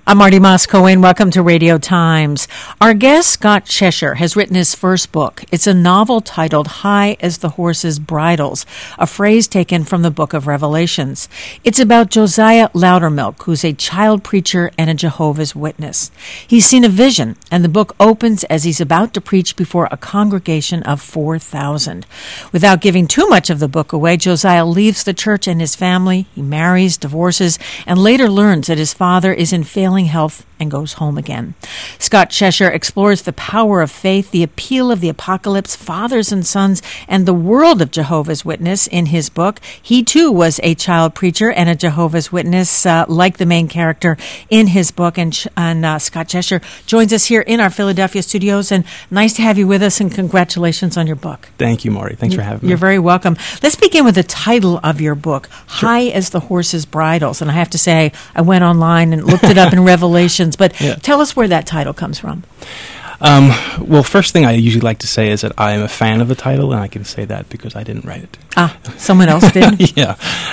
I'm Marty Moscoe, welcome to Radio Times. Our guest, Scott Cheshire, has written his first book. It's a novel titled High as the Horses' Bridles, a phrase taken from the book of Revelations. It's about Josiah Loudermilk, who's a child preacher and a Jehovah's Witness. He's seen a vision, and the book opens as he's about to preach before a congregation of 4,000. Without giving too much of the book away, Josiah leaves the church and his family. He marries, divorces, and later learns that his father is in failing health and goes home again. Scott Cheshire explores the power of faith, the appeal of the apocalypse, fathers and sons, and the world of Jehovah's Witness in his book. He, too, was a child preacher and a Jehovah's Witness, like the main character in his book. And Scott Cheshire joins us here in our Philadelphia studios. And nice to have you with us, and congratulations on your book. Thank you, Marty. Thanks for having me. You're very welcome. Let's begin with the title of your book, Sure. High as the Horses' Bridles. And I have to say, I went online and looked it up in Revelations, but tell us where that title comes from. Well, first thing I usually like to say is that I am a fan of the title, and I can say that because I didn't write it. Someone else did? Yeah.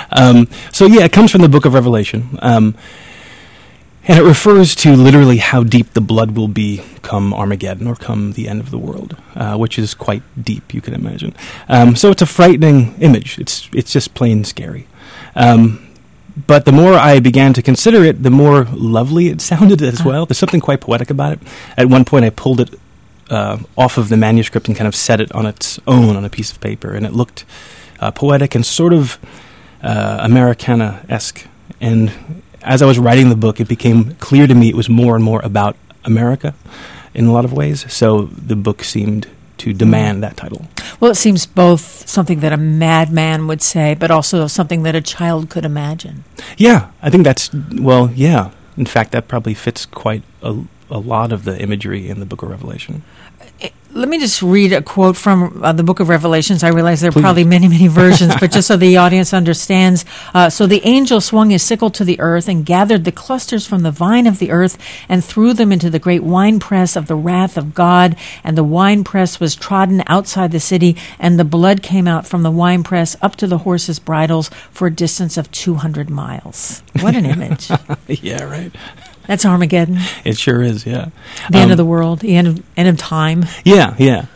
It comes from the book of Revelation, and it refers to literally how deep the blood will be come Armageddon, or come the end of the world, which is quite deep, you can imagine. So it's a frightening image. It's just plain scary. But the more I began to consider it, the more lovely it sounded as well. There's something quite poetic about it. At one point, I pulled it off of the manuscript and kind of set it on its own on a piece of paper, and it looked poetic and sort of Americana-esque. And as I was writing the book, it became clear to me it was more and more about America in a lot of ways. So the book seemed to demand that title. Well, it seems both something that a madman would say, but also something that a child could imagine. Yeah, I think yeah. In fact, that probably fits quite a lot of the imagery in the book of Revelation. Let me just read a quote from the book of Revelations. I realize there are Please. probably many, many versions, but just so the audience understands. So the angel swung his sickle to the earth and gathered the clusters from the vine of the earth and threw them into the great winepress of the wrath of God. And the winepress was trodden outside the city, and the blood came out from the winepress up to the horses' bridles for a distance of 200 miles. What an image. Yeah, right. That's Armageddon. It sure is, yeah. The end of the world, the end of time. Yeah.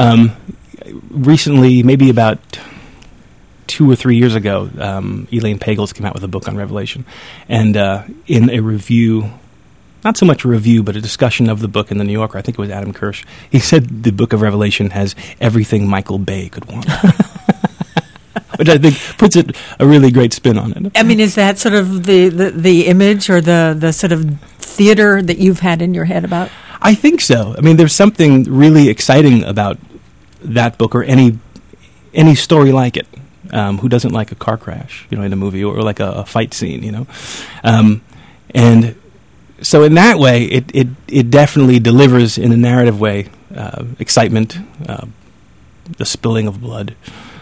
Recently, maybe about 2 or 3 years ago, Elaine Pagels came out with a book on Revelation. And in a review, not so much a review, but a discussion of the book in the New Yorker, I think it was Adam Kirsch, he said the book of Revelation has everything Michael Bay could want. Which I think puts it a really great spin on it. I mean, is that sort of the image or the sort of theater that you've had in your head about? I think so. I mean, there's something really exciting about that book, or any story like it. Who doesn't like a car crash, in a movie, or like a fight scene, And so in that way, it definitely delivers in a narrative way excitement, the spilling of blood,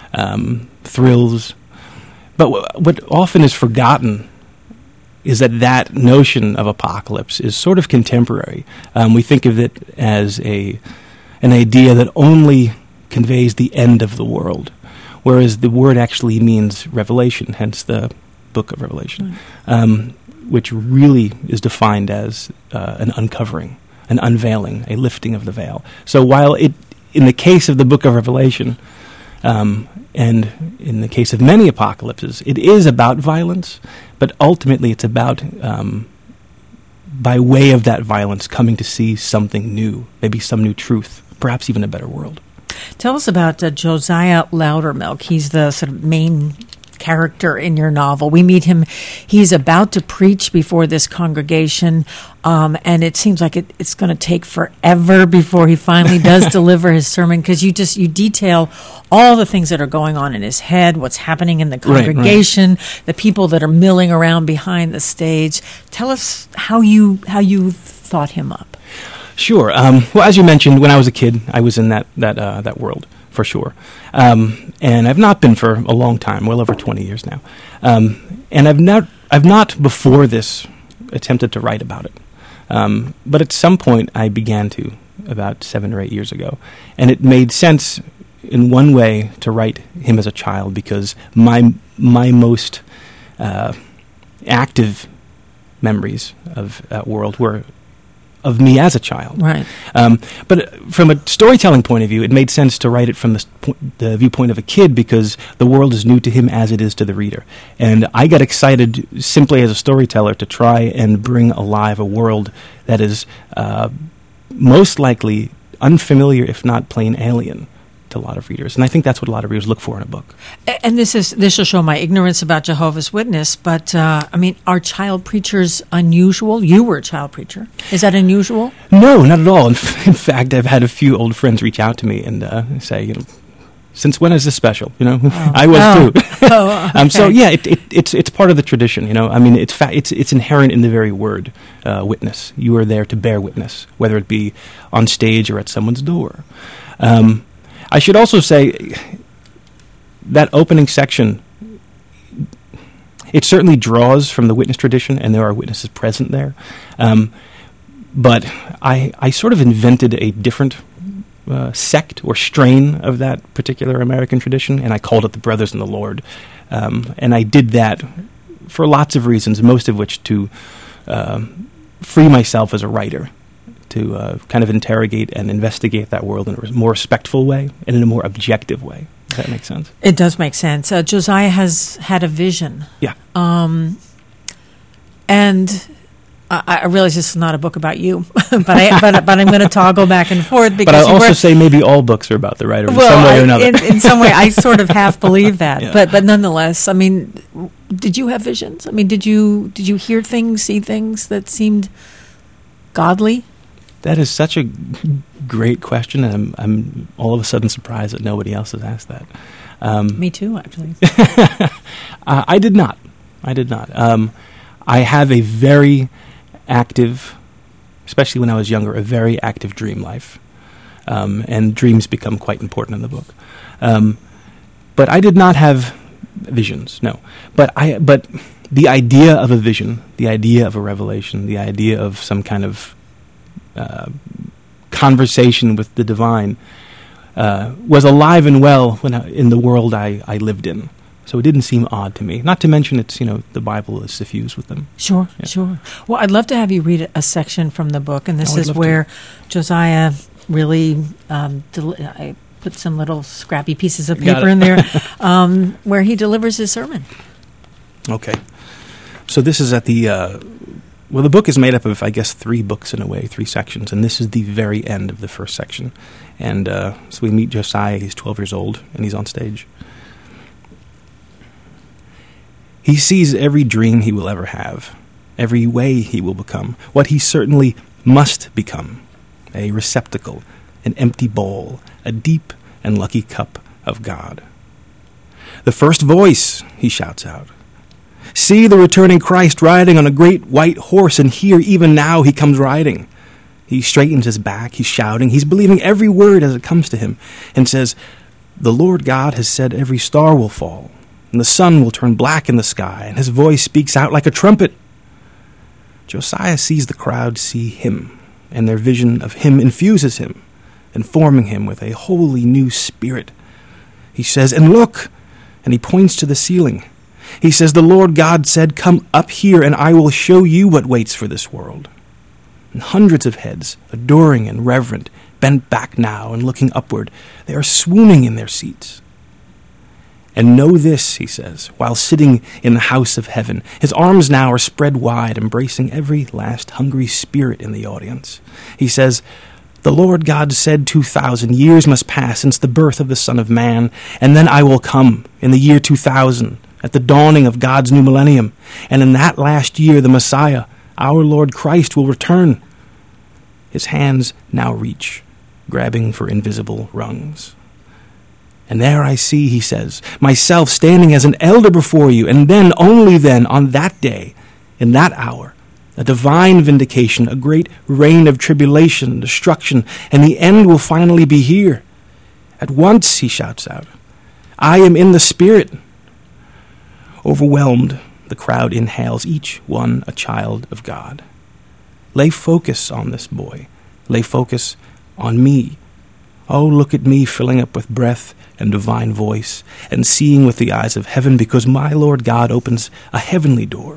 thrills. But what often is forgotten is that notion of apocalypse is sort of contemporary. We think of it as an idea that only conveys the end of the world, whereas the word actually means revelation, hence the book of Revelation, which really is defined as an uncovering, an unveiling, a lifting of the veil. So while in the case of the book of Revelation, and in the case of many apocalypses, it is about violence, but ultimately it's about, by way of that violence, coming to see something new, maybe some new truth, perhaps even a better world. Tell us about Josiah Loudermilk. He's the sort of main character in your novel. We meet him. He's about to preach before this congregation, and it seems like it's going to take forever before he finally does deliver his sermon, because you detail all the things that are going on in his head, what's happening in the congregation, the people that are milling around behind the stage. Tell us how you thought him up. Sure. Well, as you mentioned, when I was a kid, I was in that world, for sure. And I've not been for a long time, well over 20 years now. And I've not before this attempted to write about it. But at some point I began to, about 7 or 8 years ago. And it made sense in one way to write him as a child, because my most active memories of that world were of me as a child. Right. But from a storytelling point of view, it made sense to write it from the viewpoint of a kid because the world is new to him as it is to the reader. And I got excited simply as a storyteller to try and bring alive a world that is most likely unfamiliar, if not plain alien, to a lot of readers. And I think that's what a lot of readers look for in a book. And this will show my ignorance about Jehovah's Witness, but are child preachers unusual? You were a child preacher. Is that unusual? No, not at all. In fact, I've had a few old friends reach out to me and say, since when is this special? I was too. Okay. So yeah, it's part of the tradition. It's inherent in the very word witness. You are there to bear witness, whether it be on stage or at someone's door. I should also say that opening section, it certainly draws from the witness tradition, and there are witnesses present there. But I sort of invented a different sect or strain of that particular American tradition, and I called it the Brothers in the Lord. And I did that for lots of reasons, most of which to free myself as a writer, to kind of interrogate and investigate that world in a more respectful way and in a more objective way. Does that make sense? It does make sense. Josiah has had a vision. Yeah. And I realize this is not a book about you, but I'm going to toggle back and forth. Because but I'll also say maybe all books are about the writer in some way or another. In some way, I sort of half believe that. Yeah. But nonetheless, did you have visions? Did you hear things, see things that seemed godly? That is such a great question, and I'm all of a sudden surprised that nobody else has asked that. Me too, actually. I did not. I have a very active, especially when I was younger, a very active dream life. And dreams become quite important in the book. But I did not have visions, no. But the idea of a vision, the idea of a revelation, the idea of some kind of conversation with the divine was alive and well in the world I lived in. So it didn't seem odd to me. Not to mention it's, the Bible is suffused with them. Sure, yeah. Sure. Well, I'd love to have you read a section from the book, and this is where Josiah really, I put some little scrappy pieces of paper in there, where he delivers his sermon. Okay. So this is at the... the book is made up of, I guess, 3 books in a way, 3 sections, and this is the very end of the first section. And so we meet Josiah. He's 12 years old, and he's on stage. He sees every dream he will ever have, every way he will become, what he certainly must become, a receptacle, an empty bowl, a deep and lucky cup of God. The first voice, he shouts out. See the returning Christ riding on a great white horse, and here even now he comes riding. He straightens his back, he's shouting, he's believing every word as it comes to him, and says, the Lord God has said every star will fall, and the sun will turn black in the sky, and his voice speaks out like a trumpet. Josiah sees the crowd see him, and their vision of him infuses him, informing him with a wholly new spirit. He says, and look, and he points to the ceiling. He says, the Lord God said, come up here, and I will show you what waits for this world. And hundreds of heads, adoring and reverent, bent back now and looking upward. They are swooning in their seats. And know this, he says, while sitting in the house of heaven. His arms now are spread wide, embracing every last hungry spirit in the audience. He says, the Lord God said 2,000 years must pass since the birth of the Son of Man, and then I will come in the year 2000, at the dawning of God's new millennium. And in that last year, the Messiah, our Lord Christ, will return. His hands now reach, grabbing for invisible rungs. And there I see, he says, myself standing as an elder before you, and then, only then, on that day, in that hour, a divine vindication, a great reign of tribulation and destruction, and the end will finally be here. At once, he shouts out, I am in the Spirit. Overwhelmed, the crowd inhales, each one a child of God. Lay focus on this boy. Lay focus on me. Oh, look at me filling up with breath and divine voice, and seeing with the eyes of heaven, because my Lord God opens a heavenly door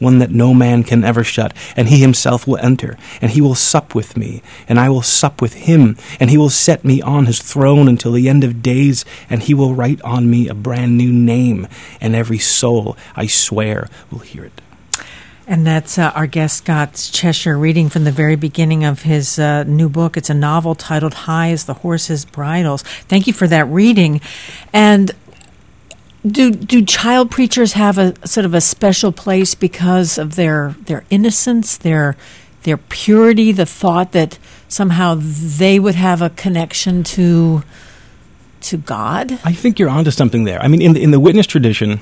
one that no man can ever shut, and he himself will enter, and he will sup with me, and I will sup with him, and he will set me on his throne until the end of days, and he will write on me a brand new name, and every soul, I swear, will hear it. And that's our guest, Scott Cheshire, reading from the very beginning of his new book. It's a novel titled High as the Horses' Bridles. Thank you for that reading. And do child preachers have a sort of a special place because of their innocence, their purity, the thought that somehow they would have a connection to God? I think you're onto something there. I mean, in the witness tradition,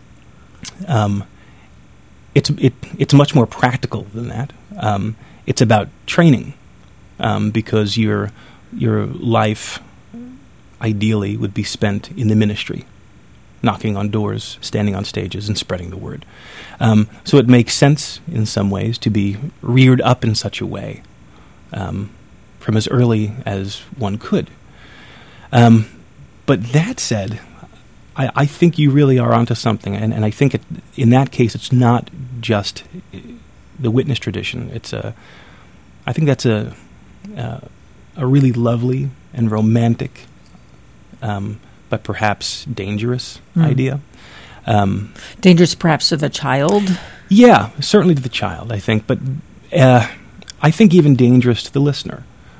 it's much more practical than that. It's about training, because your life ideally would be spent in the ministry, knocking on doors, standing on stages, and spreading the word. So it makes sense in some ways to be reared up in such a way from as early as one could. But that said, I think you really are onto something, and I think in that case it's not just the witness tradition. I think that's a really lovely and romantic, but perhaps dangerous idea. Dangerous perhaps to the child? Yeah, certainly to the child, I think, but I think even dangerous to the listener.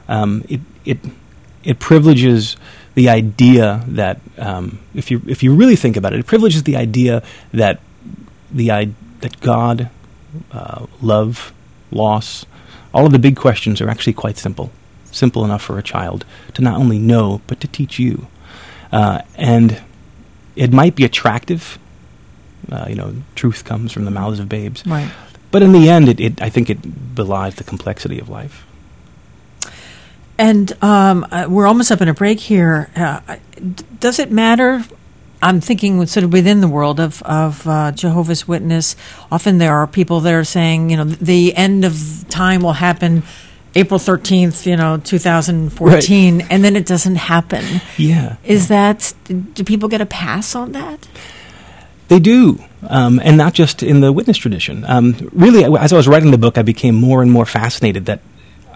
It privileges the idea that, if you really think about it, it privileges the idea that that God, love, loss, all of the big questions are actually quite simple enough for a child to not only know but to teach you. And it might be attractive. Truth comes from the mouths of babes. Right. But in the end, I think it belies the complexity of life. And we're almost up in a break here. Does it matter? I'm thinking sort of within the world of Jehovah's Witness. Often there are people that are saying, the end of time will happen April 13th, 2014, right. And then it doesn't happen. Yeah. Do people get a pass on that? They do, and not just in the witness tradition. Really, as I was writing the book, I became more and more fascinated that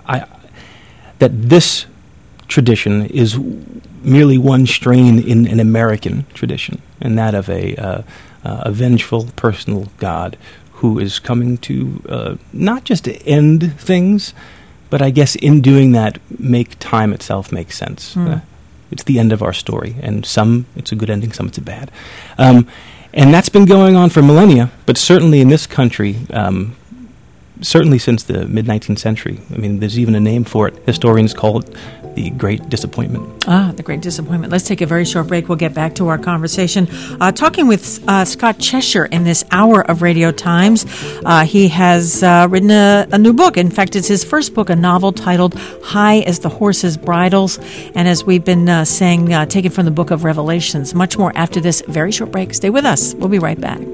this tradition is merely one strain in an American tradition, and that of a vengeful, personal God who is coming to not just to end things, but I guess in doing that, make time itself make sense. It's the end of our story, and some it's a good ending, some it's a bad. And that's been going on for millennia, but certainly in this country, certainly since the mid-19th century. I mean, there's even a name for it. Historians call it the Great Disappointment. The Great Disappointment. Let's take a very short break. We'll get back to our conversation. Talking with Scott Cheshire in this hour of Radio Times. He has written a new book. In fact, it's his first book, a novel titled High as the Horses' Bridles. And as we've been saying, taken from the book of Revelations. Much more after this very short break. Stay with us. We'll be right back.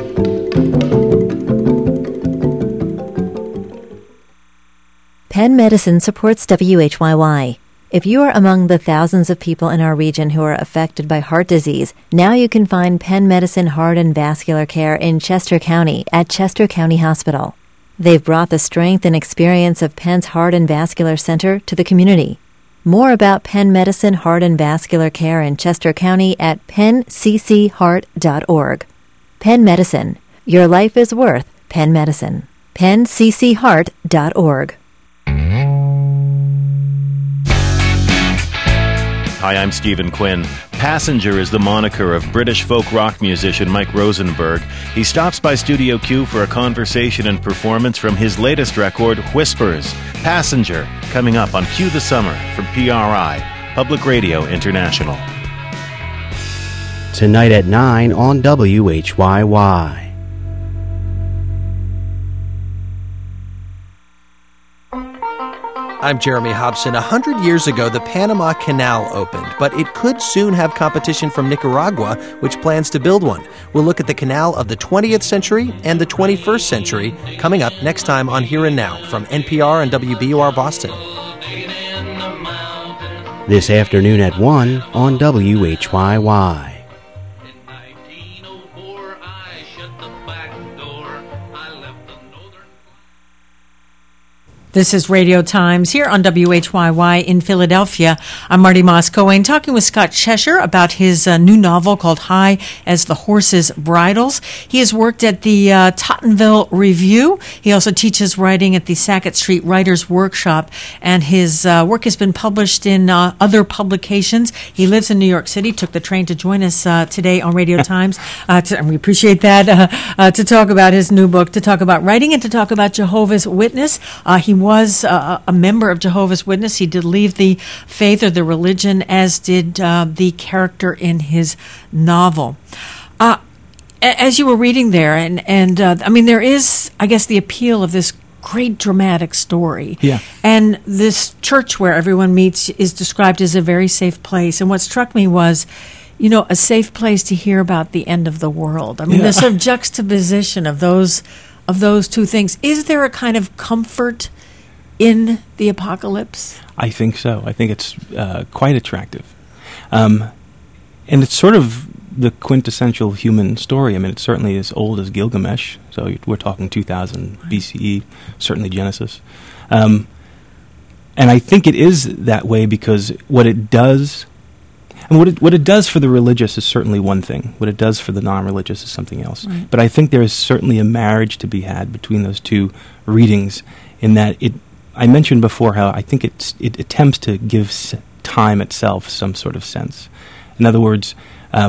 Penn Medicine supports WHYY. If you are among the thousands of people in our region who are affected by heart disease, now you can find Penn Medicine Heart and Vascular Care in Chester County at Chester County Hospital. They've brought the strength and experience of Penn's Heart and Vascular Center to the community. More about Penn Medicine Heart and Vascular Care in Chester County at pennccheart.org. Penn Medicine. Your life is worth Penn Medicine. pennccheart.org. Hi, I'm Stephen Quinn. Passenger is the moniker of British folk rock musician Mike Rosenberg. He stops by Studio Q for a conversation and performance from his latest record, Whispers. Passenger, coming up on Q the Summer from PRI, Public Radio International. Tonight at 9 on WHYY. I'm Jeremy Hobson. 100 years ago, the Panama Canal opened, but it could soon have competition from Nicaragua, which plans to build one. We'll look at the canal of the 20th century and the 21st century, coming up next time on Here and Now from NPR and WBUR Boston. This afternoon at 1 on WHYY. This is Radio Times here on WHYY in Philadelphia. I'm Marty Moss-Cohen talking with Scott Cheshire about his new novel called High as the Horse's Bridles. He has worked at the Tottenville Review. He also teaches writing at the Sackett Street Writers Workshop, and his work has been published in other publications. He lives in New York City, took the train to join us today on Radio Times. And we appreciate that, to talk about his new book, to talk about writing, and to talk about Jehovah's Witness. He was a member of Jehovah's Witness. He did leave the faith or the religion, as did the character in his novel. As you were reading there, and I mean, there is, I guess, the appeal of this great dramatic story. Yeah. And this church where everyone meets is described as a very safe place. And what struck me was, you know, a safe place to hear about the end of the world. I mean, the sort of juxtaposition of those two things. Is there a kind of comfort in the apocalypse? I think so. I think it's quite attractive. And it's sort of the quintessential human story. I mean, it's certainly as old as Gilgamesh. So we're talking 2000 BCE, certainly Genesis. And I think it is that way because what it does, and what it does for the religious is certainly one thing. What it does for the non-religious is something else. Right. But I think there is certainly a marriage to be had between those two readings in that I mentioned before how I think it attempts to give time itself some sort of sense. In other words,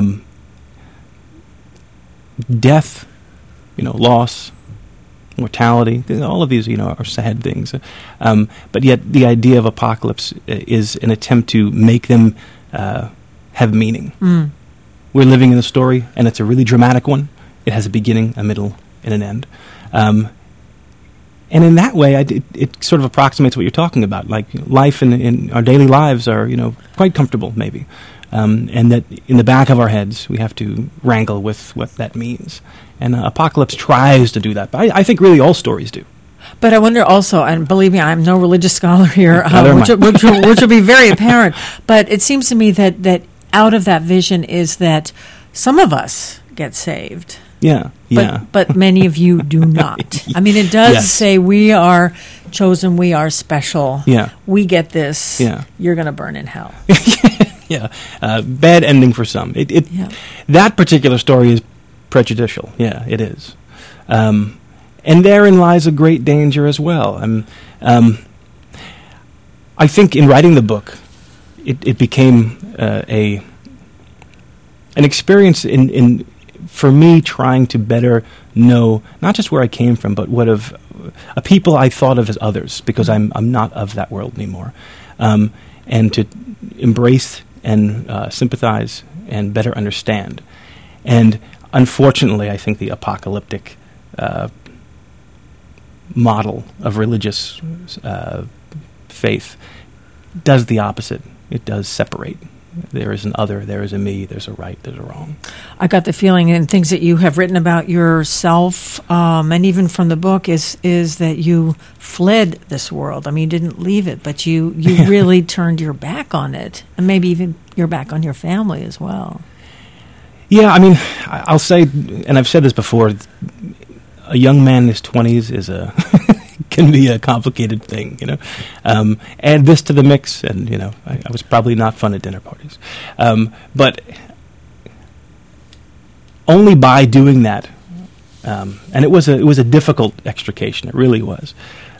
death, loss, mortality, all of these, are sad things. But yet the idea of apocalypse is an attempt to make them have meaning. Mm. We're living in a story, and it's a really dramatic one. It has a beginning, a middle, and an end. And in that way, it sort of approximates what you're talking about. Like life in our daily lives are, quite comfortable, maybe. And that in the back of our heads, we have to wrangle with what that means. And Apocalypse tries to do that. But I think really all stories do. But I wonder also, and believe me, I'm no religious scholar here, which will be very apparent, but it seems to me that out of that vision is that some of us get saved. Yeah. But many of you do not. I mean, it does say we are chosen, we are special. Yeah. We get this. Yeah. You're going to burn in hell. Yeah. Bad ending for some. That particular story is prejudicial. Yeah, it is. And therein lies a great danger as well. I think in writing the book, it became an experience in for me trying to better know not just where I came from, but what of a people I thought of as others, because I'm not of that world anymore, and to embrace and sympathize and better understand. And unfortunately, I think the apocalyptic model of religious faith does the opposite. It does separate. There is an other, there is a me, there's a right, there's a wrong. I got the feeling in things that you have written about yourself, and even from the book, is that you fled this world. I mean, you didn't leave it, but you really turned your back on it, and maybe even your back on your family as well. Yeah, I mean, I'll say, and I've said this before, a young man in his 20s is can be a complicated thing, Add this to the mix, and, I was probably not fun at dinner parties. But only by doing that, and it was a difficult extrication, it really was.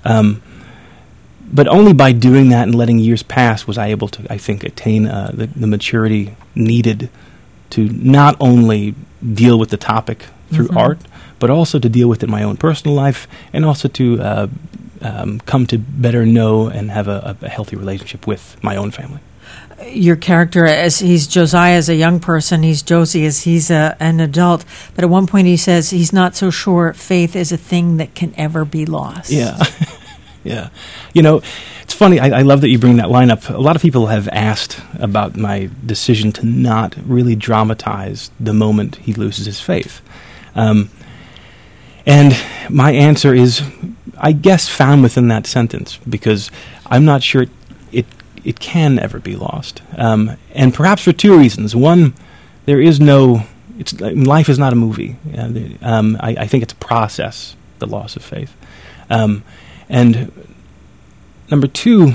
But only by doing that and letting years pass was I able to, I think, attain the maturity needed to not only deal with the topic through art, but also to deal with it in my own personal life, and also to come to better know and have a healthy relationship with my own family. Your character, as he's Josiah as a young person, he's Josie as he's an adult, but at one point he says he's not so sure faith is a thing that can ever be lost. Yeah. Yeah. It's funny, I love that you bring that line up. A lot of people have asked about my decision to not really dramatize the moment he loses his faith. And my answer is, I guess, found within that sentence, because I'm not sure it can ever be lost. And perhaps for two reasons. One, there is life is not a movie. I think it's a process, the loss of faith. And Number two,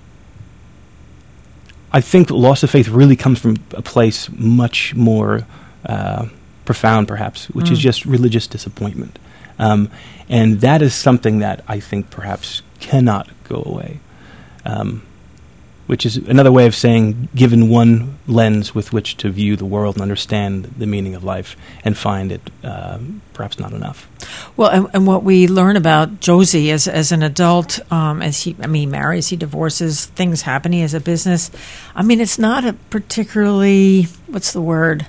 I think loss of faith really comes from a place much more profound, perhaps, which is just religious disappointment. And that is something that I think perhaps cannot go away, which is another way of saying, given one lens with which to view the world and understand the meaning of life and find it perhaps not enough. Well, and what we learn about Josie as an adult, as he marries, he divorces, things happen, he has a business. I mean, it's not a particularly, what's the word,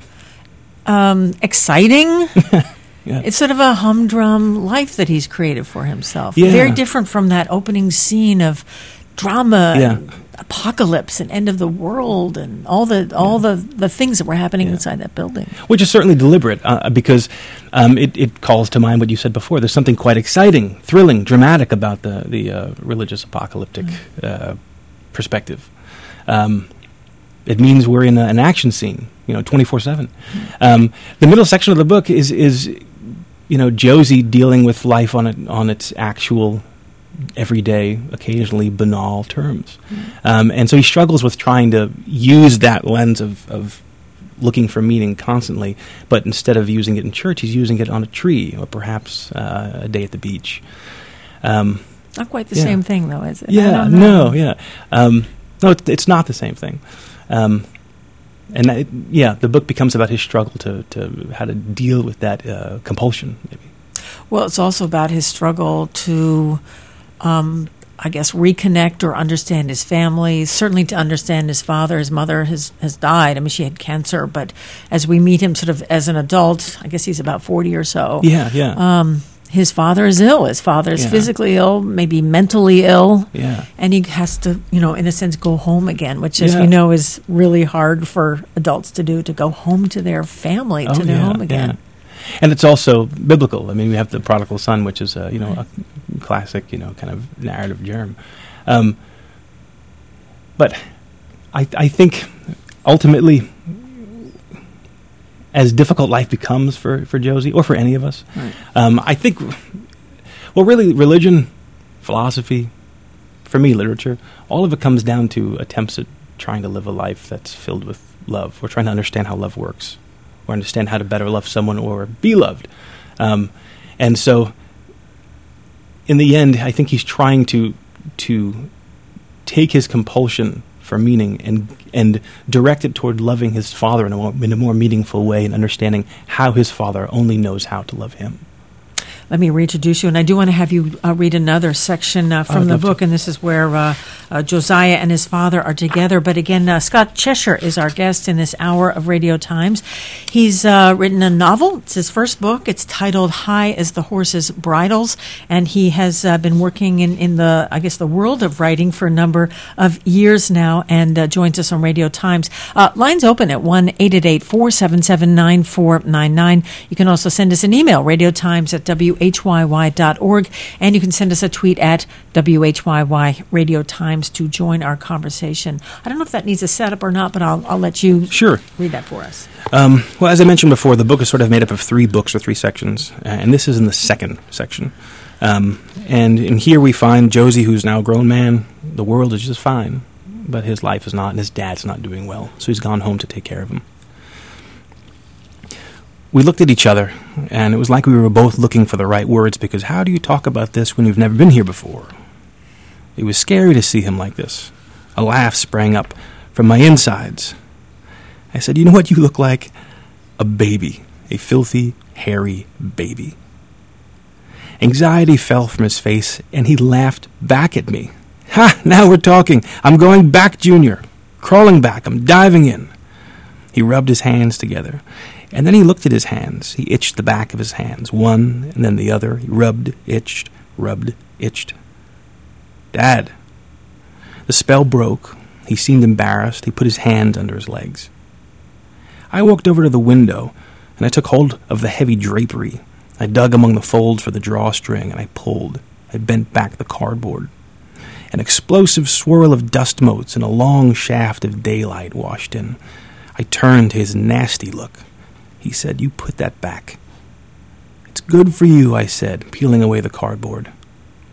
exciting. Yeah. It's sort of a humdrum life that he's created for himself. Yeah. Very different from that opening scene of drama, Yeah. and apocalypse, and end of the world, and all the things that were happening inside that building. Which is certainly deliberate, because it calls to mind what you said before. There's something quite exciting, thrilling, dramatic about the religious apocalyptic perspective. It means we're in an action scene, 24/7. The middle section of the book is Josie dealing with life on its actual, everyday, occasionally banal terms. And so he struggles with trying to use that lens of looking for meaning constantly, but instead of using it in church, he's using it on a tree or perhaps a day at the beach. Not quite the same thing, though, is it? Yeah, no, yeah. No, it's not the same thing. And the book becomes about his struggle to how to deal with that compulsion, maybe. Well, it's also about his struggle to, I guess, reconnect or understand his family, certainly to understand his father. His mother has died. I mean, she had cancer, but as we meet him sort of as an adult, I guess he's about 40 or so. Yeah. His father is ill. His father is physically ill, maybe mentally ill. Yeah. And he has to, in a sense, go home again, which, as we know, is really hard for adults to do, to go home to their family, to their home again. Yeah. And it's also biblical. I mean, we have the prodigal son, which is, a classic, kind of narrative germ. But I think ultimately, as difficult life becomes for Josie, or for any of us, I think, really, religion, philosophy, for me, literature, all of it comes down to attempts at trying to live a life that's filled with love, or trying to understand how love works, or understand how to better love someone or be loved. And so, in the end, I think he's trying to take his compulsion for meaning and direct it toward loving his father in a more meaningful way, and understanding how his father only knows how to love him. Let me reintroduce you, and I do want to have you read another section from the book, and this is where Josiah and his father are together. But again, Scott Cheshire is our guest in this hour of Radio Times. He's written a novel. It's his first book. It's titled High as the Horse's Bridles, and he has been working in the, I guess, the world of writing for a number of years now, and joins us on Radio Times. Lines open at 1-888-477-9499. You can also send us an email, radiotimes@whyy.org, and you can send us a tweet at WHYY Radio Times to join our conversation. I don't know if that needs a setup or not, but I'll let you read that for us. Well, as I mentioned before, the book is sort of made up of 3 books or 3 sections, and this is in the second section. And in here we find Josie, who's now a grown man. The world is just fine, but his life is not, and his dad's not doing well, so he's gone home to take care of him. We looked at each other, and it was like we were both looking for the right words, because how do you talk about this when you've never been here before? It was scary to see him like this. A laugh sprang up from my insides. I said, "You know what you look like? A baby. A filthy, hairy baby." Anxiety fell from his face, and he laughed back at me. "Ha! Now we're talking. I'm going back, Junior. Crawling back. I'm diving in." He rubbed his hands together, and then he looked at his hands. He itched the back of his hands, one and then the other. He rubbed, itched, rubbed, itched. "Dad." The spell broke. He seemed embarrassed. He put his hands under his legs. I walked over to the window, and I took hold of the heavy drapery. I dug among the folds for the drawstring, and I pulled. I bent back the cardboard. An explosive swirl of dust motes and a long shaft of daylight washed in. I turned to his nasty look. He said, "You put that back." "It's good for you," I said, peeling away the cardboard.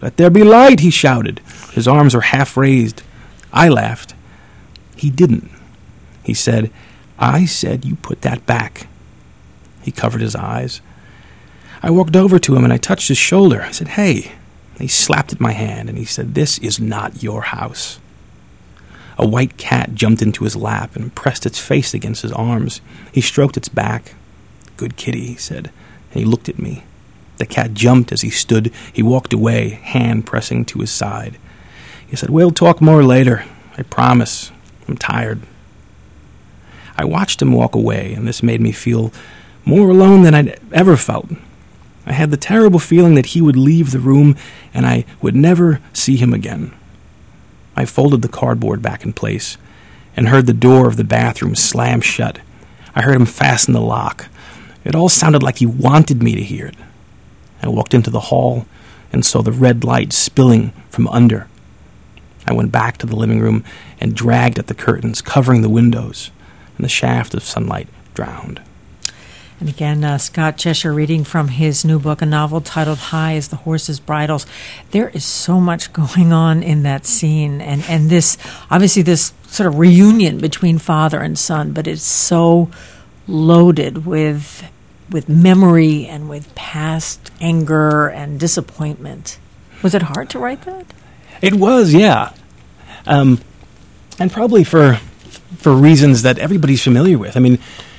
"Let there be light," he shouted. His arms were half raised. I laughed. He didn't. He said, "I said you put that back." He covered his eyes. I walked over to him and I touched his shoulder. I said, "Hey." He slapped at my hand and he said, "This is not your house." A white cat jumped into his lap and pressed its face against his arms. He stroked its back. "Good kitty," he said, and he looked at me. The cat jumped as he stood. He walked away, hand pressing to his side. He said, "We'll talk more later. I promise. I'm tired." I watched him walk away, and this made me feel more alone than I'd ever felt. I had the terrible feeling that he would leave the room and I would never see him again. I folded the cardboard back in place and heard the door of the bathroom slam shut. I heard him fasten the lock. It all sounded like he wanted me to hear it. I walked into the hall and saw the red light spilling from under. I went back to the living room and dragged at the curtains, covering the windows, and the shaft of sunlight drowned. And again, Scott Cheshire reading from his new book, a novel titled High as the Horses' Bridles. There is so much going on in that scene, and this, obviously this sort of reunion between father and son, but it's so loaded with memory and with past anger and disappointment. Was it hard to write that? It was, yeah. And probably for reasons that everybody's familiar with. I mean,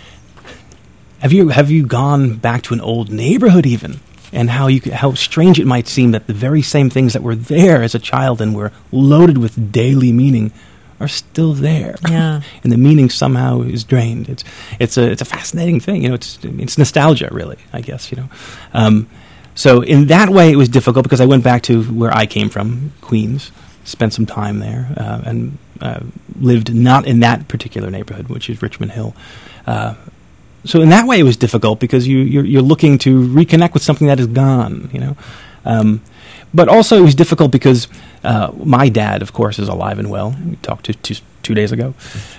have you gone back to an old neighborhood even, and how strange it might seem that the very same things that were there as a child and were loaded with daily meaning are still there. Yeah. And the meaning somehow is drained. It's a fascinating thing. You know, it's nostalgia, really, I guess, you know. So in that way it was difficult because I went back to where I came from, Queens, spent some time there, and lived not in that particular neighborhood, which is Richmond Hill. So in that way it was difficult because you're looking to reconnect with something that is gone, you know. But also it was difficult because my dad, of course, is alive and well. We talked to 2 days ago.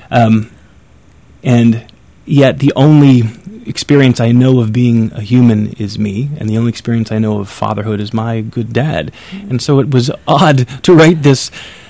And yet the only experience I know of being a human is me, and the only experience I know of fatherhood is my good dad. And so it was odd to write this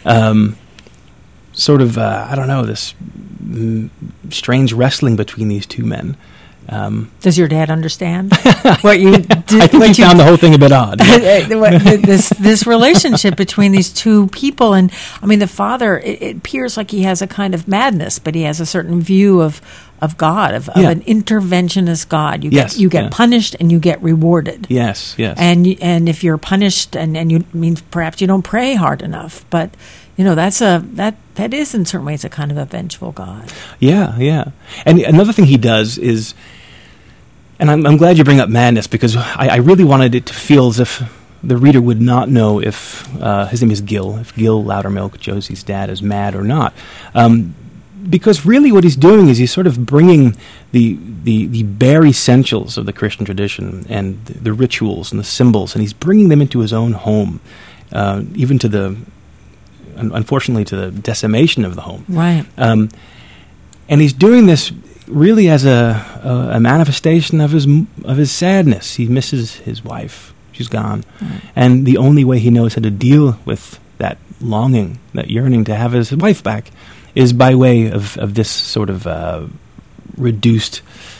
sort of, this strange wrestling between these two men. Does your dad understand what you did? I think he found the whole thing a bit odd. this relationship between these two people, and I mean, the father, it appears like he has a kind of madness, but he has a certain view of God, of an interventionist God. You get punished and you get rewarded. Yes. And if you're punished, and you means perhaps you don't pray hard enough, but you know that is in certain ways a kind of a vengeful God. Yeah. And another thing he does is, and I'm glad you bring up madness because I really wanted it to feel as if the reader would not know if his name is Gil, if Gil Loudermilk, Josie's dad, is mad or not. Because really what he's doing is he's sort of bringing the bare essentials of the Christian tradition and the rituals and the symbols, and he's bringing them into his own home, even to the, unfortunately, to the decimation of the home. Right. And he's doing this really as a manifestation of his sadness. He misses his wife. She's gone. Right. And the only way he knows how to deal with that longing, that yearning to have his wife back, is by way of this sort of reduced,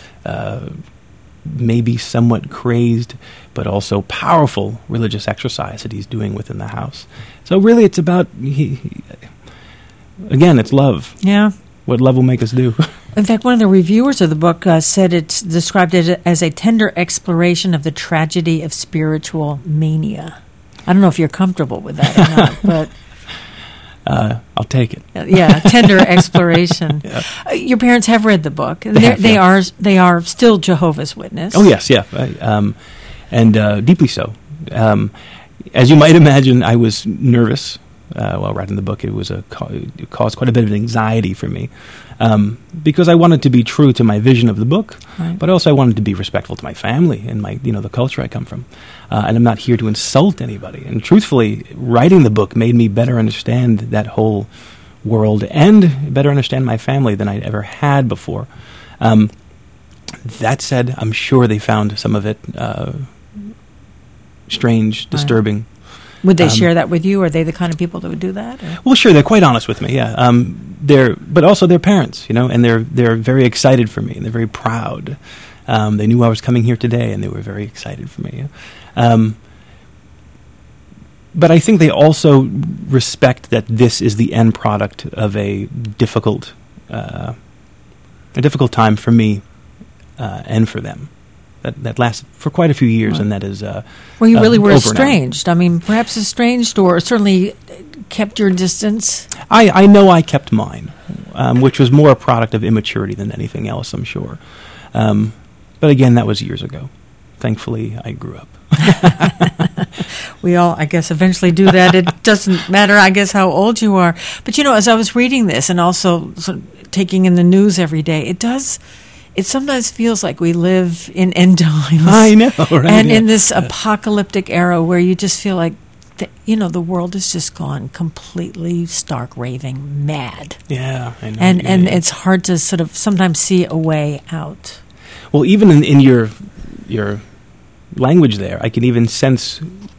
maybe somewhat crazed, but also powerful religious exercise that he's doing within the house. So really it's about, again, it's love. Yeah. What love will make us do. In fact, one of the reviewers of the book described it as a tender exploration of the tragedy of spiritual mania. I don't know if you're comfortable with that or not, but... I'll take it. Yeah, tender exploration. Yeah. Your parents have read the book. They are still Jehovah's Witness. Oh yes, yeah, and deeply so. As you might imagine, I was nervous while writing the book. It caused quite a bit of anxiety for me because I wanted to be true to my vision of the book, right. But also I wanted to be respectful to my family and the culture I come from. And I'm not here to insult anybody. And truthfully, writing the book made me better understand that whole world and better understand my family than I'd ever had before. That said, I'm sure they found some of it strange, disturbing. Would they share that with you? Are they the kind of people that would do that? Or? Well, sure, they're quite honest with me. Yeah, but also they're parents, and they're very excited for me, and they're very proud. They knew I was coming here today, and they were very excited for me. But I think they also respect that this is the end product of a difficult time for me and for them. That lasted for quite a few years, and that is well, you really were over now. estranged. I mean, perhaps estranged, or certainly kept your distance. I know I kept mine, which was more a product of immaturity than anything else, I'm sure. But again, that was years ago. Thankfully, I grew up. We all, I guess, eventually do that. It doesn't matter, I guess, how old you are. But, as I was reading this and also sort of taking in the news every day, it sometimes feels like we live in end times. I know, right? And in this apocalyptic era where you just feel like, the world has just gone completely stark raving mad. Yeah, I know. And it's hard to sort of sometimes see a way out. Well, even in your language there, I can even sense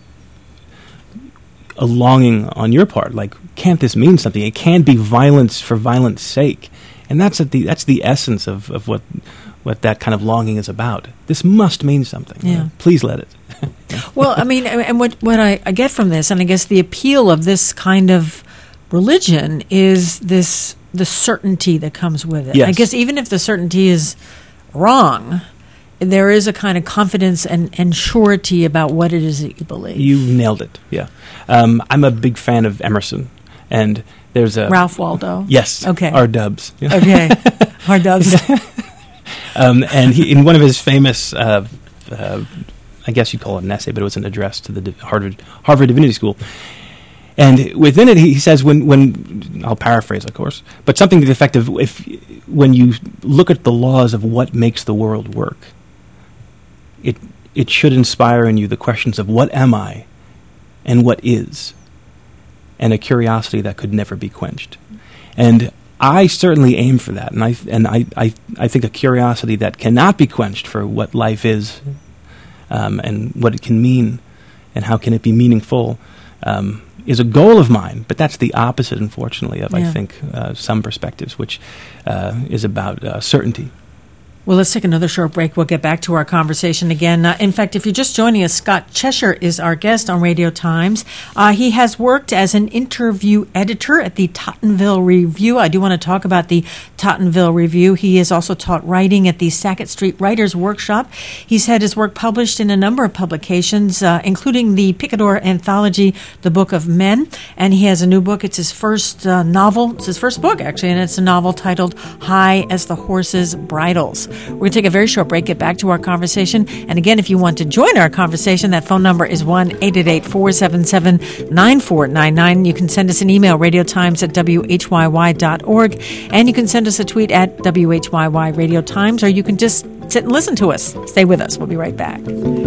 a longing on your part. Like, can't this mean something? It can't be violence for violence sake. And that's the essence of what that kind of longing is about. This must mean something. Yeah. Please let it. Well, I mean, and what I get from this, and I guess the appeal of this kind of religion is the certainty that comes with it. Yes. I guess even if the certainty is wrong, there is a kind of confidence and surety about what it is that you believe. You nailed it, yeah. I'm a big fan of Emerson, and there's a... Ralph Waldo? Yes. Okay. R. Dubs. Okay. R. Dubs. And he, in one of his famous, I guess you'd call it an essay, but it was an address to the Harvard Divinity School. And within it, he says, when I'll paraphrase, of course, but something to the effect of, when you look at the laws of what makes the world work, it should inspire in you the questions of what am I and what is, and a curiosity that could never be quenched. And I certainly aim for that, and I think a curiosity that cannot be quenched for what life is, and what it can mean, and how can it be meaningful, is a goal of mine. But that's the opposite, unfortunately, of, I think, some perspectives, which is about certainty. Well, let's take another short break. We'll get back to our conversation again. In fact, if you're just joining us, Scott Cheshire is our guest on Radio Times. He has worked as an interview editor at the Tottenville Review. I do want to talk about the Tottenville Review. He has also taught writing at the Sackett Street Writers Workshop. He's had his work published in a number of publications, including the Picador anthology, The Book of Men. And he has a new book. It's his first novel. It's his first book, actually, and it's a novel titled High as the Horse's Bridles. We're going to take a very short break, get back to our conversation. And again, if you want to join our conversation, that phone number is 1-888-477-9499. You can send us an email, radiotimes@whyy.org. And you can send us a tweet at WHYY Radio Times, or you can just sit and listen to us. Stay with us. We'll be right back.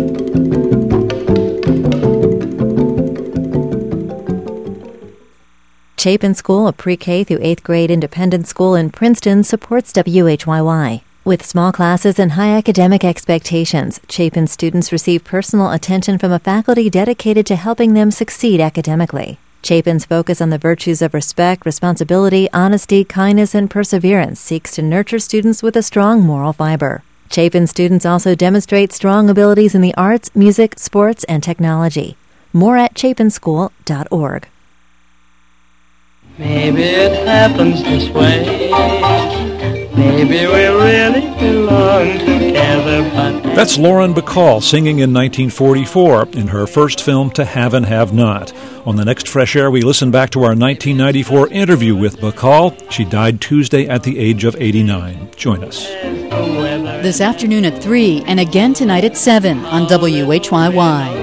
Chapin School, a pre-K through 8th grade independent school in Princeton, supports WHYY. With small classes and high academic expectations, Chapin students receive personal attention from a faculty dedicated to helping them succeed academically. Chapin's focus on the virtues of respect, responsibility, honesty, kindness, and perseverance seeks to nurture students with a strong moral fiber. Chapin students also demonstrate strong abilities in the arts, music, sports, and technology. More at chapinschool.org. Maybe it happens this way. Maybe we really belong together, but... That's Lauren Bacall singing in 1944 in her first film, To Have and Have Not. On the next Fresh Air, we listen back to our 1994 interview with Bacall. She died Tuesday at the age of 89. Join us. This afternoon at 3 and again tonight at 7 on WHYY.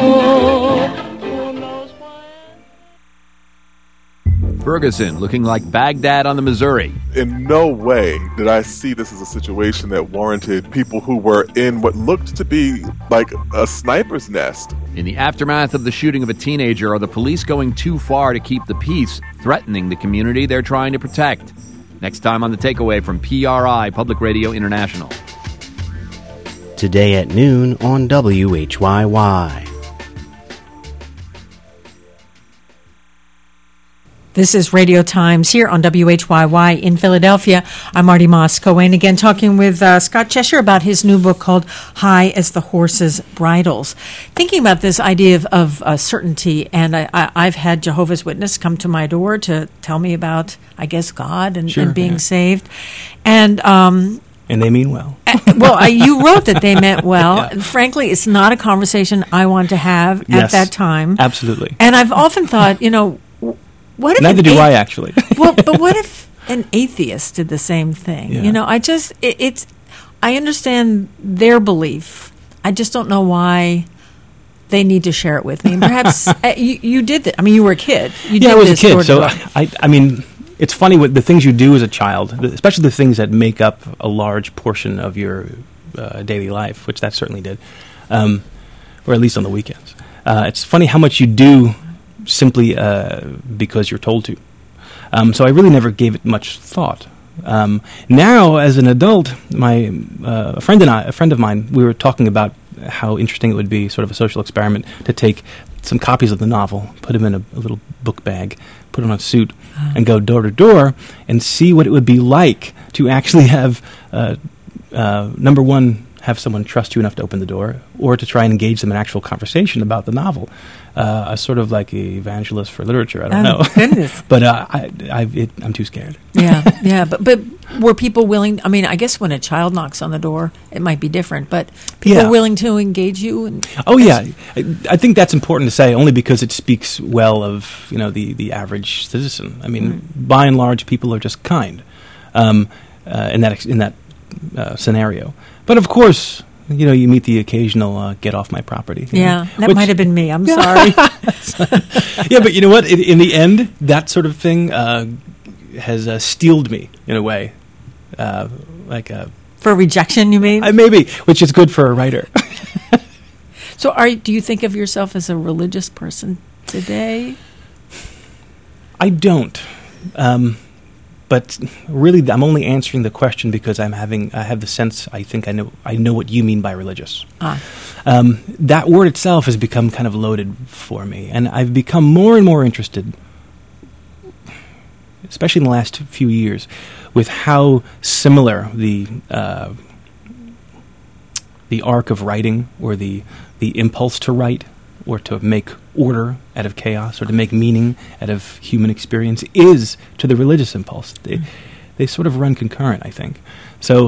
Ferguson looking like Baghdad on the Missouri. In no way did I see this as a situation that warranted people who were in what looked to be like a sniper's nest. In the aftermath of the shooting of a teenager, are the police going too far to keep the peace, threatening the community they're trying to protect? Next time on The Takeaway from PRI, Public Radio International. Today at noon on WHYY. This is Radio Times here on WHYY in Philadelphia. I'm Marty Moscow, and again talking with Scott Cheshire about his new book called High as the Horses' Bridles. Thinking about this idea of certainty, and I've had Jehovah's Witnesses come to my door to tell me about, I guess, God and being saved. And they mean well. You wrote that they meant well. Yeah. Frankly, it's not a conversation I want to have at that time. Absolutely. And I've often thought, what if neither do I, actually. But what if an atheist did the same thing? Yeah. I understand their belief. I just don't know why they need to share it with me. And perhaps you did that. I mean, you were a kid. I was a kid. So I mean, it's funny what the things you do as a child, especially the things that make up a large portion of your daily life, which that certainly did, or at least on the weekends. It's funny how much you do simply because you're told to. So I really never gave it much thought. Now, as an adult, a friend of mine, we were talking about how interesting it would be, sort of a social experiment, to take some copies of the novel, put them in a little book bag, put them on a suit, and go door to door and see what it would be like to actually have, number one, have someone trust you enough to open the door, or to try and engage them in actual conversation about the novel. A sort of like an evangelist for literature. I don't know. Goodness. But I'm too scared. Yeah. But were people willing? I mean, I guess when a child knocks on the door, it might be different. But people willing to engage you. I think that's important to say, only because it speaks well of the average citizen. I mean, by and large, people are just kind in that scenario. But of course, you meet the occasional get off my property. That might have been me. I'm sorry. Yeah, but you know what? In the end, that sort of thing has steeled me in a way. For rejection, you mean? Maybe, which is good for a writer. So do you think of yourself as a religious person today? I don't. But really, I'm only answering the question because I have the sense, I think I know what you mean by religious. That word itself has become kind of loaded for me, and I've become more and more interested, especially in the last few years, with how similar the arc of writing, or the impulse to write, or to make order out of chaos, or to make meaning out of human experience, is to the religious impulse. They sort of run concurrent, I think. So,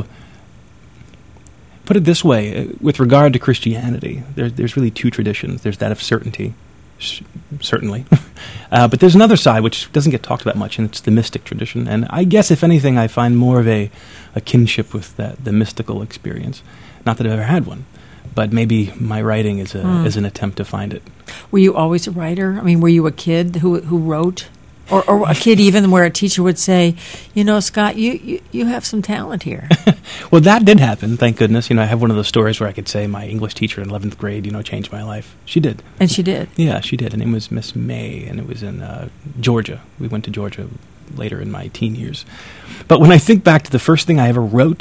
put it this way, with regard to Christianity, there's really two traditions. There's that of certainty, certainly, but there's another side which doesn't get talked about much, and it's the mystic tradition. And I guess, if anything, I find more of a kinship with the mystical experience. Not that I've ever had one, but maybe my writing is an attempt to find it. Were you always a writer? I mean, were you a kid who wrote? Or a kid even where a teacher would say, Scott, you have some talent here. Well, that did happen, thank goodness. I have one of those stories where I could say my English teacher in 11th grade, changed my life. She did. And she did? Yeah, she did. Her name was Miss May, and it was in Georgia. We went to Georgia later in my teen years. But when I think back to the first thing I ever wrote,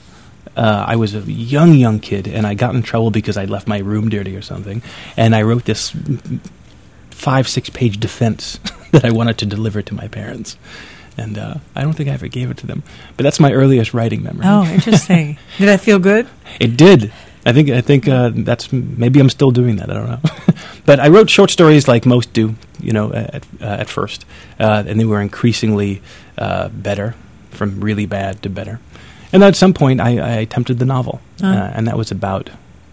I was a young kid, and I got in trouble because I'd left my room dirty or something, and I wrote this 5-6 page defense that I wanted to deliver to my parents, and I don't think I ever gave it to them, but that's my earliest writing memory. Oh, interesting. Did that feel good? It did. I think that's, maybe I'm still doing that, I don't know. But I wrote short stories like most do, at first, and they were increasingly better, from really bad to better. And at some point, I attempted the novel, and that was about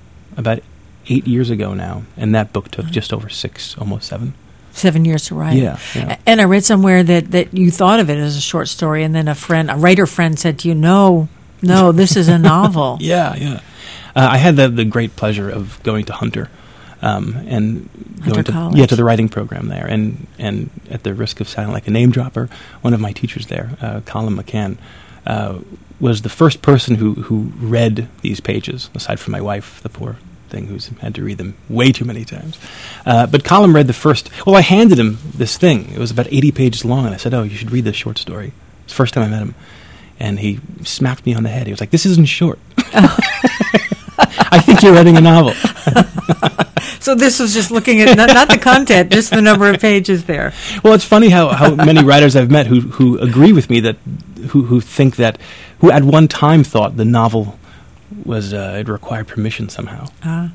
8 years ago now, and that book took just over 6, almost 7. 7 years to write. Yeah. And I read somewhere that you thought of it as a short story, and then a writer friend said to you, no, this is a novel. Yeah. I had the great pleasure of going to Hunter, and Hunter College. To the writing program there, and at the risk of sounding like a name dropper, one of my teachers there, Colin McCann, was the first person who read these pages, aside from my wife, the poor thing who's had to read them way too many times. But Colin read the first. Well, I handed him this thing. It was about 80 pages long, and I said, "Oh, you should read this short story." It's the first time I met him, and he smacked me on the head. He was like, "This isn't short. I think you're writing a novel." So this was just looking at not the content, just the number of pages there. Well, it's funny how many writers I've met who agree with me that who think that who at one time thought the novel was it required permission somehow.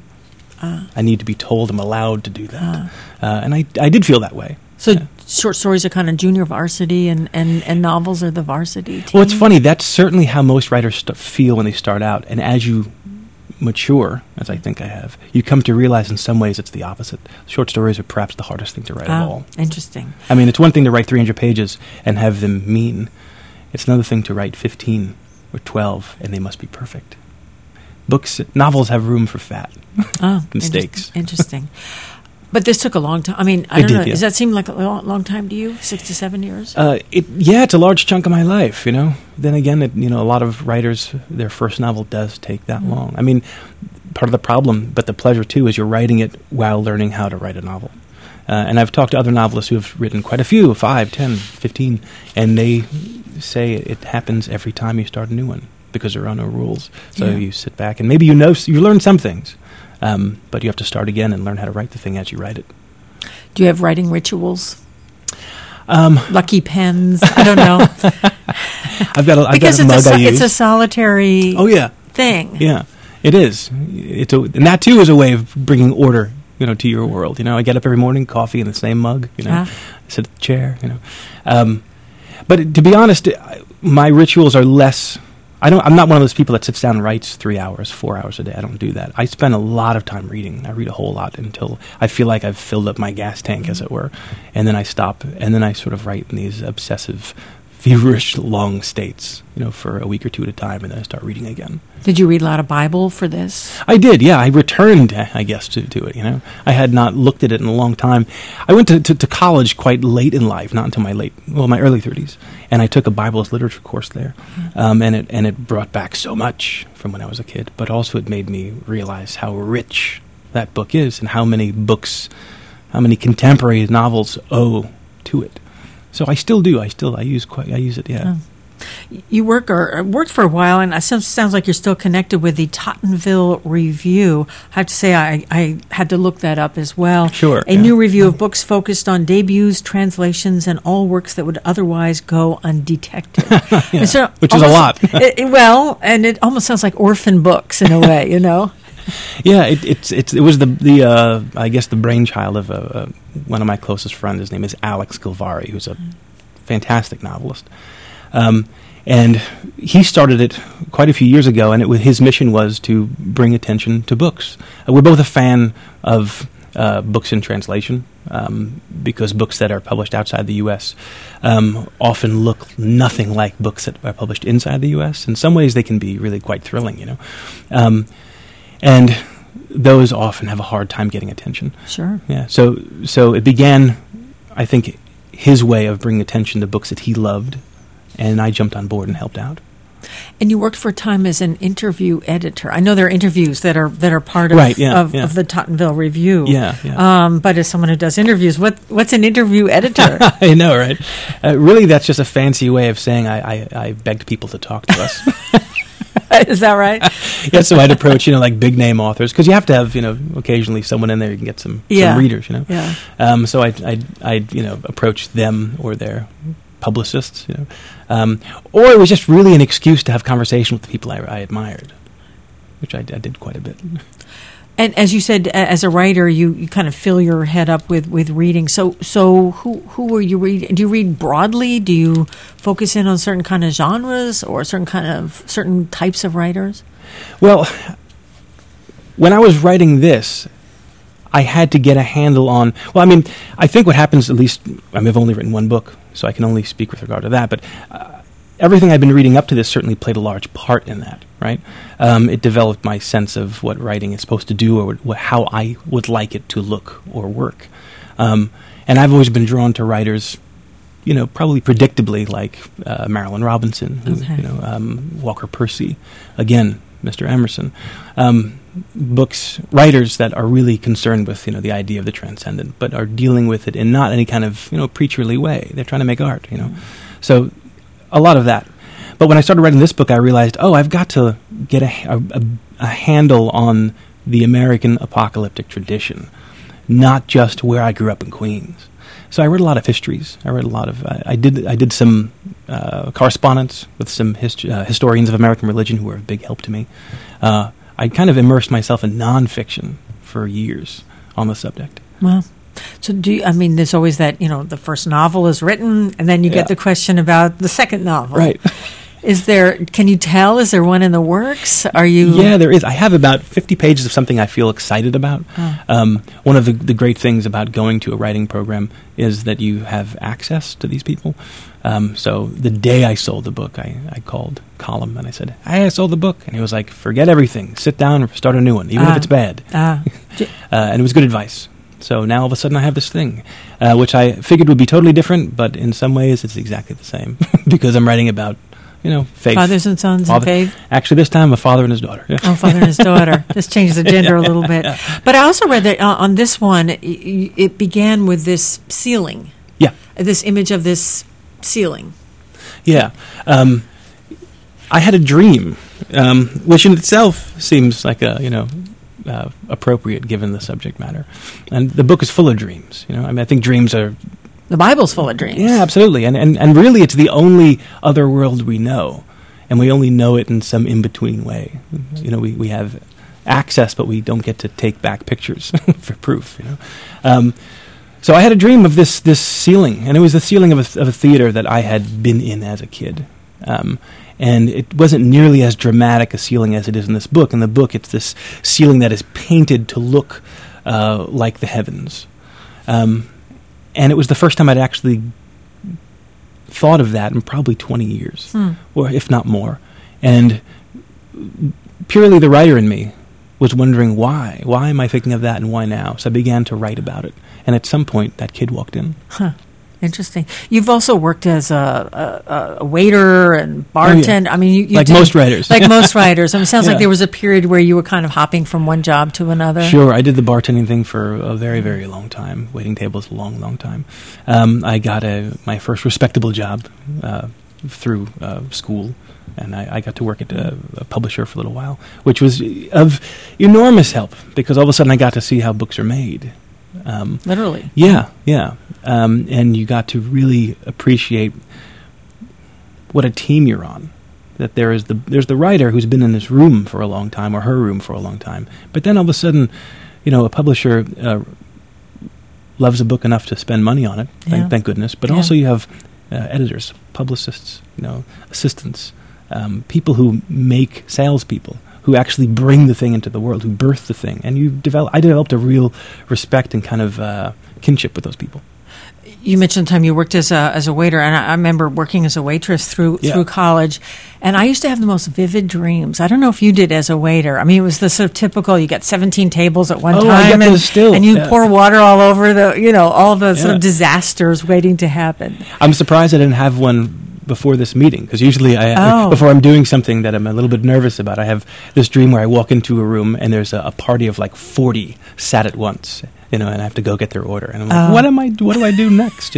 I need to be told I'm allowed to do that, and I did feel that way. So short stories are kind of junior varsity, and novels are the varsity team. Well, it's funny. That's certainly how most writers feel when they start out, and as you mature, as I think I have, you come to realize in some ways it's the opposite. Short stories are perhaps the hardest thing to write of all. Interesting. I mean, it's one thing to write 300 pages and have them mean. It's another thing to write 15 or 12, and they must be perfect. Novels have room for fat mistakes. Interesting. But this took a long time. I mean, I don't know. Yeah. Does that seem like a long time to you? 6 to 7 years? It's a large chunk of my life, you know. Then again, a lot of writers, their first novel does take that long. I mean, part of the problem, but the pleasure too, is you're writing it while learning how to write a novel. And I've talked to other novelists who have written quite a few, 5, 10, 15, and they say it happens every time you start a new one because there are no rules. So you sit back and maybe you learn some things. But you have to start again and learn how to write the thing as you write it. Do you have writing rituals? Lucky pens? I don't know. I've got a mug I use. It's a solitary thing. Yeah, it is. And that too is a way of bringing order, to your world. I get up every morning, coffee in the same mug. I sit at the chair. But to be honest, my rituals are less. I'm not one of those people that sits down and writes 3 hours, 4 hours a day. I don't do that. I spend a lot of time reading. I read a whole lot until I feel like I've filled up my gas tank, as it were. And then I stop, and then I sort of write in these obsessive, feverish, long states, for a week or two at a time, and then I start reading again. Did you read a lot of Bible for this? I did, yeah. I returned, I guess, to it, I had not looked at it in a long time. I went to college quite late in life, not until my early 30s, and I took a Bible as literature course there, and it brought back so much from when I was a kid, but also it made me realize how rich that book is and how many contemporary novels owe to it. So I still do. I use it, yeah. You worked for a while, and it sounds like you're still connected with the Tottenville Review. I have to say, I had to look that up as well. Sure. A new review of books focused on debuts, translations, and all works that would otherwise go undetected. So which is a lot. And it almost sounds like orphan books in a way, Yeah, it was the I guess the brainchild of one of my closest friends. His name is Alex Gilvari, who's a fantastic novelist. And he started it quite a few years ago, and his mission was to bring attention to books. We're both a fan of books in translation, because books that are published outside the U.S. Often look nothing like books that are published inside the U.S. In some ways, they can be really quite thrilling, and those often have a hard time getting attention. Sure. Yeah. So it began, I think, his way of bringing attention to books that he loved. And I jumped on board and helped out. And you worked for a time as an interview editor. I know there are interviews that are part of of the Tottenville Review. Yeah. But as someone who does interviews, what's an interview editor? I know, right? Really, that's just a fancy way of saying I begged people to talk to us. Is that right? Yeah, so I'd approach, like big name authors, because you have to have, occasionally someone in there you can get some readers, Yeah. So I'd approach them or their publicists, or it was just really an excuse to have conversation with the people I admired, which I did quite a bit. And as you said, as a writer, you kind of fill your head up with reading. So who were you reading? Do you read broadly? Do you focus in on certain kind of genres or certain types of writers? Well, when I was writing this, I had to get a handle on. Well, I mean, I think what happens, at least, I've only written one book, so I can only speak with regard to that. But everything I've been reading up to this certainly played a large part in that. Right? It developed my sense of what writing is supposed to do, or how I would like it to look or work. And I've always been drawn to writers, probably predictably, like Marilyn Robinson, Walker Percy, again, Mr. Emerson. Writers that are really concerned with, the idea of the transcendent, but are dealing with it in not any kind of, preacherly way. They're trying to make art, So a lot of that. But when I started writing this book, I realized, I've got to get a handle on the American apocalyptic tradition, not just where I grew up in Queens. So I read a lot of histories. I read a lot of. I did some correspondence with some historians of American religion who were a big help to me. I kind of immersed myself in nonfiction for years on the subject. Well, so there's always that, the first novel is written, and then you get the question about the second novel. Right. Can you tell, is there one in the works? Yeah, there is. I have about 50 pages of something I feel excited about. One of the great things about going to a writing program is that you have access to these people. So the day I sold the book, I called Colm and I said, "Hey, I sold the book." And he was like, "Forget everything. Sit down and start a new one, even if it's bad." And it was good advice. So now all of a sudden I have this thing, which I figured would be totally different, but in some ways it's exactly the same because I'm writing about faith. Fathers and sons and faith. Actually, this time a father and his daughter. Yeah. Oh, father and his daughter. This changes the gender a little bit. But I also read that on this one, it began with this ceiling. Yeah. This image of this ceiling. Yeah. I had a dream, which in itself seems like appropriate given the subject matter. And the book is full of dreams. I think dreams are... The Bible's full of dreams. Yeah, absolutely. And really it's the only other world we know. And we only know it in some in-between way. We have access, but we don't get to take back pictures for proof. So I had a dream of this ceiling, and it was the ceiling of a theater that I had been in as a kid. And it wasn't nearly as dramatic a ceiling as it is in this book. In the book, it's this ceiling that is painted to look like the heavens. And it was the first time I'd actually thought of that in probably 20 years, or if not more. And purely the writer in me was wondering why. Why am I thinking of that and why now? So I began to write about it. And at some point, that kid walked in. Huh. Interesting. You've also worked as a waiter and bartender. Oh, yeah. I mean, you most writers. Like most writers. I mean, it sounds like there was a period where you were kind of hopping from one job to another. Sure. I did the bartending thing for a very, very long time. Waiting tables a long, long time. I got my first respectable job through school. And I got to work at a publisher for a little while, which was of enormous help because all of a sudden I got to see how books are made. Literally. Yeah. And you got to really appreciate what a team you're on. That there's the writer who's been in this room for a long time or her room for a long time. But then all of a sudden, a publisher loves a book enough to spend money on it, thank goodness. But also you have editors, publicists, assistants, people who make salespeople, who actually bring the thing into the world, who birth the thing. And I developed a real respect and kind of kinship with those people. You mentioned the time you worked as a waiter, and I remember working as a waitress through college, and I used to have the most vivid dreams. I don't know if you did as a waiter. I mean, it was the sort of typical, you get 17 tables at one time, I get those still. And you pour water all over all the sort of disasters waiting to happen. I'm surprised I didn't have one before this meeting, because usually before I'm doing something that I'm a little bit nervous about, I have this dream where I walk into a room and there's a party of like 40 sat at once, and I have to go get their order, and I'm like, what do I do next?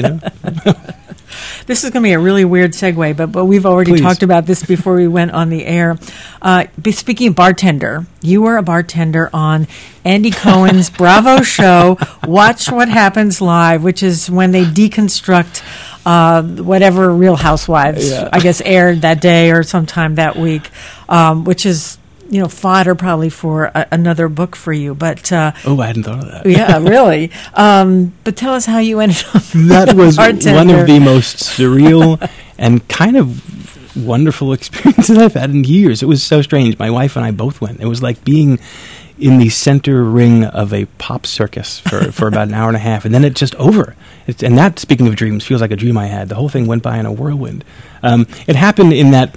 This is going to be a really weird segue, but we've already talked about this before we went on the air. Speaking of bartender, you were a bartender on Andy Cohen's Bravo show, Watch What Happens Live, which is when they deconstruct whatever Real Housewives, I guess, aired that day or sometime that week, which is fodder probably for another book for you. But I hadn't thought of that. Yeah, really. But tell us how you ended up. That was one of the most surreal and kind of wonderful experiences I've had in years. It was so strange. My wife and I both went. It was like being in the center ring of a pop circus for about an hour and a half, and then it's just over. And that, speaking of dreams, feels like a dream I had. The whole thing went by in a whirlwind. It happened in that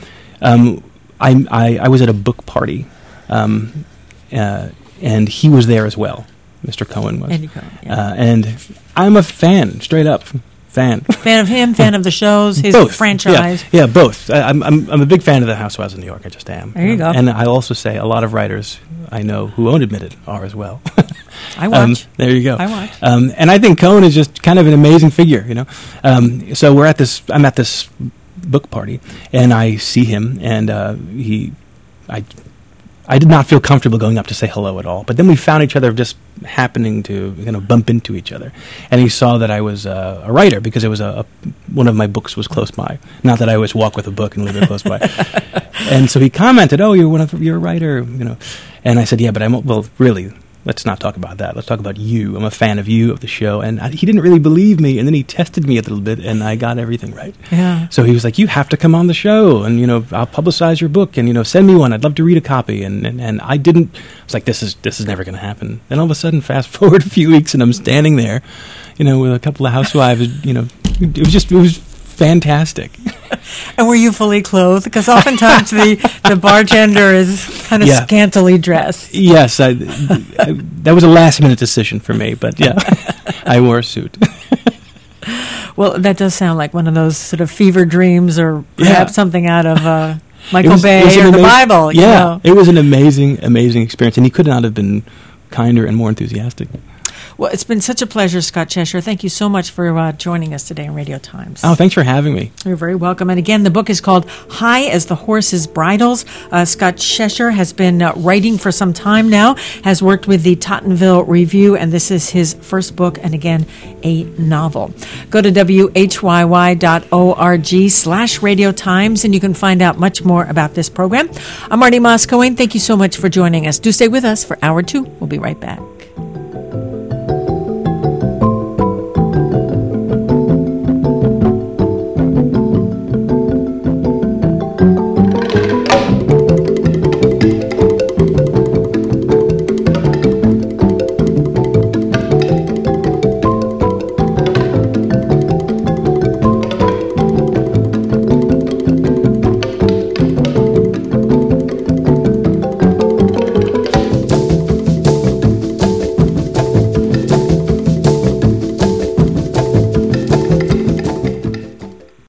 I was at a book party, and he was there as well. Mr. Cohen was. Andy Cohen, yeah. And I'm a fan, straight up fan. Fan of him, fan of the shows, his both. franchise. Yeah, both. I'm a big fan of the Housewives of New York. I just am. There you go. And I'll also say a lot of writers I know who own Admitted are as well. I watch. There you go. I watch. And I think Cohen is just kind of an amazing figure, So I'm at this book party, and I see him, and I I did not feel comfortable going up to say hello at all. But then we found each other just happening to bump into each other. And he saw that I was a writer because it was one of my books was close by. Not that I always walk with a book and live it close by. And so he commented, "Oh, you're a writer, And I said, "Yeah, but really, let's not talk about that. Let's talk about you. I'm a fan of you, of the show." And he didn't really believe me, and then he tested me a little bit, and I got everything right. Yeah. So he was like, "You have to come on the show, and I'll publicize your book, and send me one. I'd love to read a copy." And I didn't. I was like, "This is never going to happen." Then all of a sudden, fast forward a few weeks, and I'm standing there, with a couple of housewives. It was fantastic. And were you fully clothed? Because oftentimes the bartender is kind of scantily dressed. Yes, that was a last-minute decision for me, but yeah, I wore a suit. Well, that does sound like one of those sort of fever dreams, or perhaps something out of Michael Bay or the Bible. It was an amazing experience, and he could not have been kinder and more enthusiastic. Well, it's been such a pleasure, Scott Cheshire. Thank you so much for joining us today on Radio Times. Oh, thanks for having me. You're very welcome. And again, the book is called High as the Horse's Bridles. Scott Cheshire has been writing for some time now, has worked with the Tottenville Review, and this is his first book, and again, a novel. Go to whyy.org/Radio Times, and you can find out much more about this program. I'm Marty Moscoe. Thank you so much for joining us. Do stay with us for Hour 2. We'll be right back.